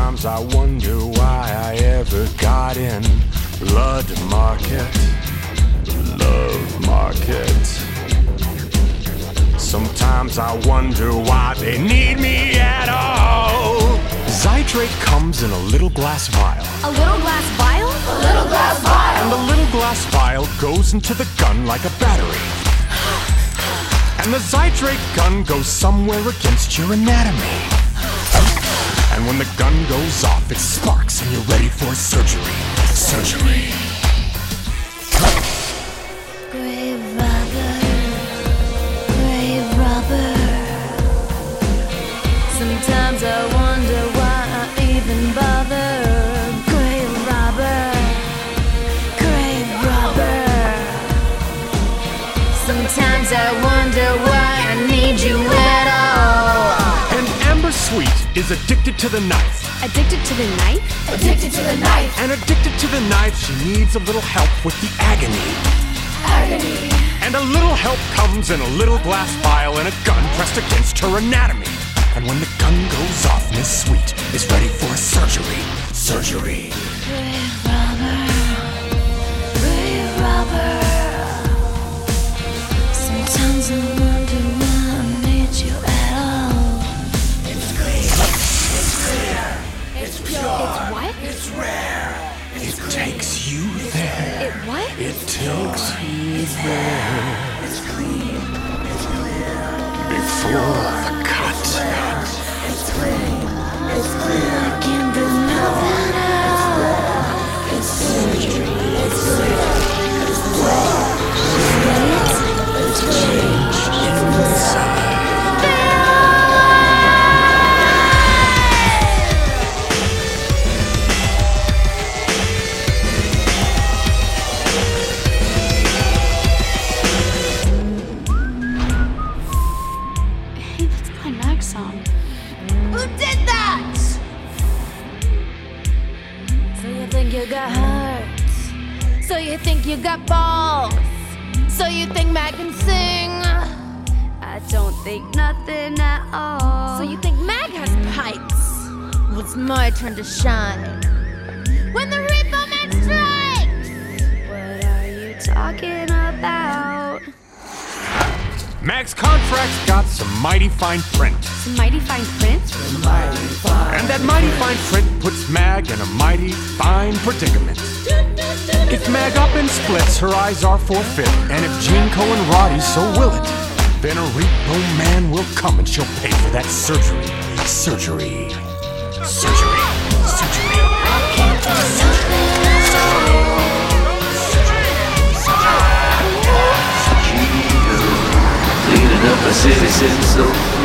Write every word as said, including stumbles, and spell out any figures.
Sometimes I wonder why I ever got in Blood Market, Love Market. Sometimes I wonder why they need me at all. Zydrate comes in a little glass vial. A little glass vial? A little glass vial. And the little glass vial goes into the gun like a battery. And the Zydrate gun goes somewhere against your anatomy. And when the gun goes off, it sparks and you're ready for surgery. Surgery. Grave robber, grave robber. Sometimes I wonder why I even bother. Grave robber, grave robber. Sometimes I wonder why I need you at all. And Amber Sweet is addicted to the knife. Addicted to the knife? Addicted to the knife. And addicted to the knife, she needs a little help with the agony. Agony. And a little help comes in a little glass vial and a gun pressed against her anatomy. And when the gun goes off, Miss Sweet is ready for surgery. Surgery. Grave robber, grave robber. Sometimes I wonder why I need you at all. It's clean. It's clear. It's pure. It's what? It's rare. It takes you there. It what? It takes you there. It's clean. It's clear. Before the cut. It's clean. It's clear. I can't do nothing else. It's surgery. It's clear. It's clear. It's change inside. Hey, that's my next song. Who did that? So you think you got heart? So you think you got balls? So you think Mac can sing? I don't think nothing at all. So you think Mag has pipes? Well, it's my turn to shine. When the Repo Man strikes! What are you talking about? Mag's contract's got some mighty fine print. Some mighty fine print? And that mighty fine print puts Mag in a mighty fine predicament. If Mag up and splits, her eyes are forfeit. And if Gene Coe and Roddy so will it, then a Repo Man will come and she'll pay for that surgery. Surgery. Surgery. Surgery. Cleaning up a city, sitting so